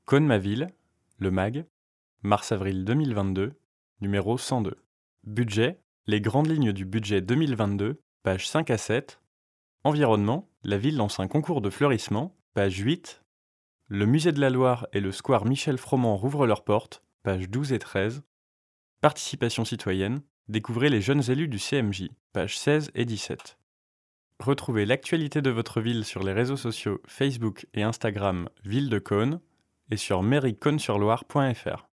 Cône ma ville, le MAG, mars-avril 2022, numéro 102. Budget, les grandes lignes du budget 2022, pages 5 à 7. Environnement, la ville lance un concours de fleurissement, page 8. Le musée de la Loire et le square Michel Froment rouvrent leurs portes, pages 12 et 13. Participation citoyenne, découvrez les jeunes élus du CMJ, pages 16 et 17. Retrouvez l'actualité de votre ville sur les réseaux sociaux Facebook et Instagram Ville de Cône et sur mairie-cône-sur-loire.fr.